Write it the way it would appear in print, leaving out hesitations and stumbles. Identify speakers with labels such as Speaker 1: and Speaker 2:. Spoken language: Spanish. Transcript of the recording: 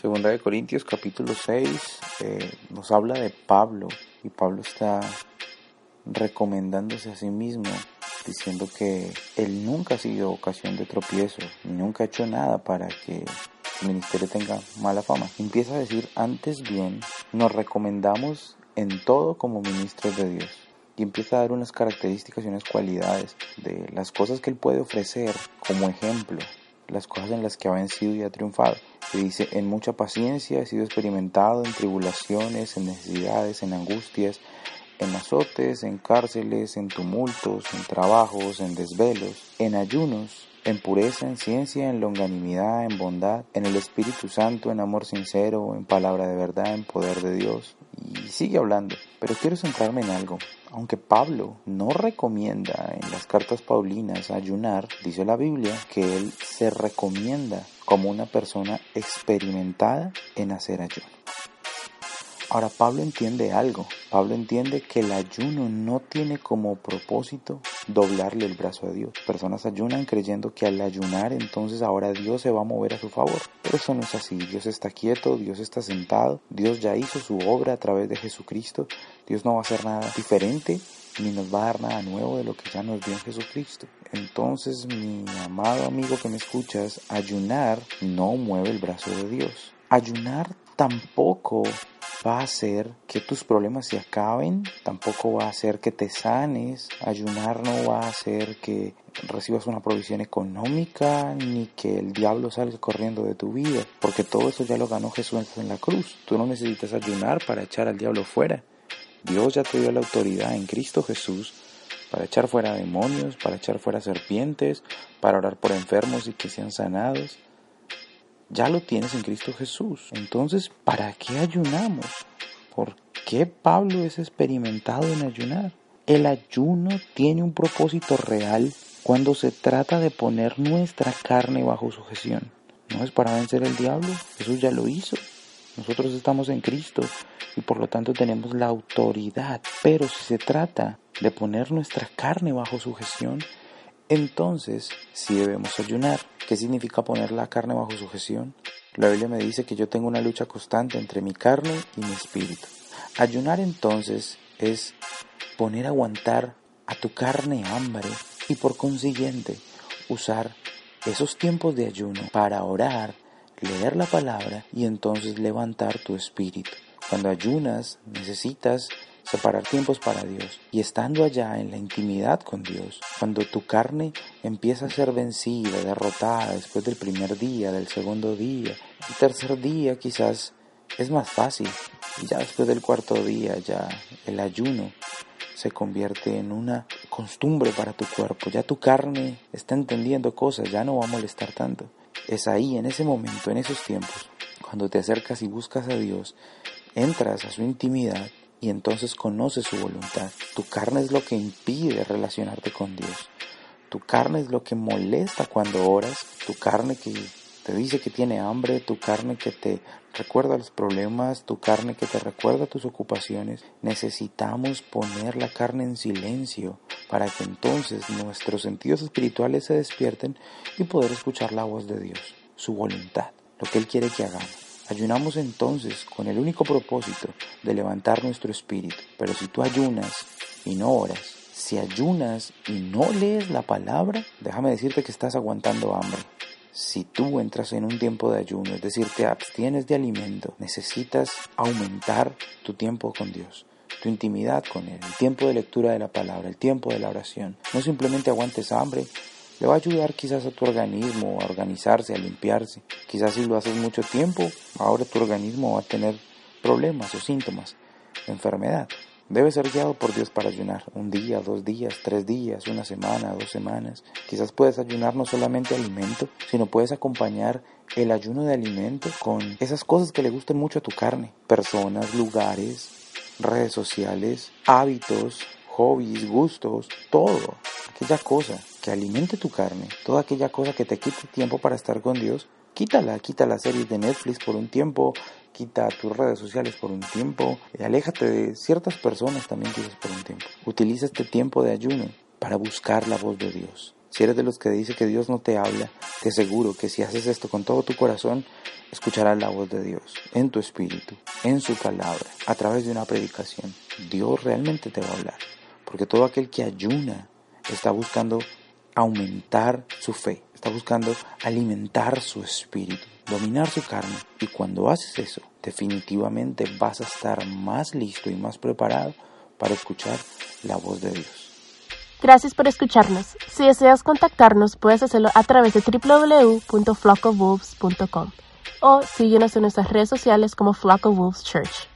Speaker 1: Segunda de Corintios capítulo 6 nos habla de Pablo, y Pablo está recomendándose a sí mismo, diciendo que él nunca ha sido ocasión de tropiezo, nunca ha hecho nada para que su ministerio tenga mala fama. Empieza a decir: antes bien, nos recomendamos en todo como ministros de Dios. Y empieza a dar unas características y unas cualidades de las cosas que él puede ofrecer como ejemplo, las cosas en las que ha vencido y ha triunfado. Y dice: en mucha paciencia he sido experimentado en tribulaciones, en necesidades, en angustias, en azotes, en cárceles, en tumultos, en trabajos, en desvelos, en ayunos, en pureza, en ciencia, en longanimidad, en bondad, en el Espíritu Santo, en amor sincero, en palabra de verdad, en poder de Dios. Y sigue hablando, pero quiero centrarme en algo. Aunque Pablo no recomienda en las cartas paulinas ayunar, dice la Biblia que él se recomienda como una persona experimentada en hacer ayuno. Ahora, Pablo entiende algo. Pablo entiende que el ayuno no tiene como propósito doblarle el brazo a Dios. Personas ayunan creyendo que al ayunar entonces ahora Dios se va a mover a su favor. Pero eso no es así. Dios está quieto, Dios está sentado. Dios ya hizo su obra a través de Jesucristo. Dios no va a hacer nada diferente ni nos va a dar nada nuevo de lo que ya nos dio en Jesucristo. Entonces, mi amado amigo que me escuchas, ayunar no mueve el brazo de Dios. Ayunar tampoco va a hacer que tus problemas se acaben, tampoco va a hacer que te sanes. Ayunar no va a hacer que recibas una provisión económica, ni que el diablo salga corriendo de tu vida, porque todo eso ya lo ganó Jesús en la cruz. Tú no necesitas ayunar para echar al diablo fuera. Dios ya te dio la autoridad en Cristo Jesús para echar fuera demonios, para echar fuera serpientes, para orar por enfermos y que sean sanados. Ya lo tienes en Cristo Jesús. Entonces, ¿para qué ayunamos? ¿Por qué Pablo es experimentado en ayunar? El ayuno tiene un propósito real cuando se trata de poner nuestra carne bajo sujeción. No es para vencer el diablo, Jesús ya lo hizo. Nosotros estamos en Cristo y por lo tanto tenemos la autoridad. Pero si se trata de poner nuestra carne bajo sujeción, entonces sí debemos ayunar. ¿Qué significa poner la carne bajo sujeción? La Biblia me dice que yo tengo una lucha constante entre mi carne y mi espíritu. Ayunar entonces es poner a aguantar a tu carne hambre y por consiguiente usar esos tiempos de ayuno para orar, leer la palabra y entonces levantar tu espíritu. Cuando ayunas necesitas separar tiempos para Dios, y estando allá en la intimidad con Dios, cuando tu carne empieza a ser vencida, derrotada después del primer día, del segundo día, el tercer día quizás es más fácil, y ya después del cuarto día ya el ayuno se convierte en una costumbre para tu cuerpo. Ya tu carne está entendiendo cosas, ya no va a molestar tanto. Es ahí, en ese momento, en esos tiempos, cuando te acercas y buscas a Dios, entras a su intimidad y entonces conoces su voluntad. Tu carne es lo que impide relacionarte con Dios. Tu carne es lo que molesta cuando oras. Tu carne que te dice que tiene hambre, tu carne que te recuerda los problemas, tu carne que te recuerda tus ocupaciones. Necesitamos poner la carne en silencio para que entonces nuestros sentidos espirituales se despierten y poder escuchar la voz de Dios, su voluntad, lo que Él quiere que hagamos. Ayunamos entonces con el único propósito de levantar nuestro espíritu. Pero si tú ayunas y no oras, si ayunas y no lees la palabra, déjame decirte que estás aguantando hambre. Si tú entras en un tiempo de ayuno, es decir, te abstienes de alimento, necesitas aumentar tu tiempo con Dios, tu intimidad con Él, el tiempo de lectura de la palabra, el tiempo de la oración. No simplemente aguantes hambre. Le va a ayudar quizás a tu organismo a organizarse, a limpiarse. Quizás si lo haces mucho tiempo, ahora tu organismo va a tener problemas o síntomas de enfermedad. Debes ser guiado por Dios para ayunar. 1 día, 2 días, 3 días, 1 semana, 2 semanas. Quizás puedes ayunar no solamente alimento, sino puedes acompañar el ayuno de alimento con esas cosas que le gusten mucho a tu carne. Personas, lugares, redes sociales, hábitos, hobbies, gustos, todo. Aquella cosa que alimente tu carne, toda aquella cosa que te quite tiempo para estar con Dios, quita las series de Netflix por un tiempo, quita tus redes sociales por un tiempo, y aléjate de ciertas personas también quizás por un tiempo. Utiliza este tiempo de ayuno para buscar la voz de Dios. Si eres de los que dice que Dios no te habla, te aseguro que si haces esto con todo tu corazón, escucharás la voz de Dios en tu espíritu, en su palabra, a través de una predicación. Dios realmente te va a hablar, porque todo aquel que ayuna está buscando aumentar su fe, está buscando alimentar su espíritu, dominar su carne. Y cuando haces eso, definitivamente vas a estar más listo y más preparado para escuchar la voz de Dios.
Speaker 2: Gracias por escucharnos. Si deseas contactarnos, puedes hacerlo a través de www.flockofwolves.com o síguenos en nuestras redes sociales como Flock of Wolves Church.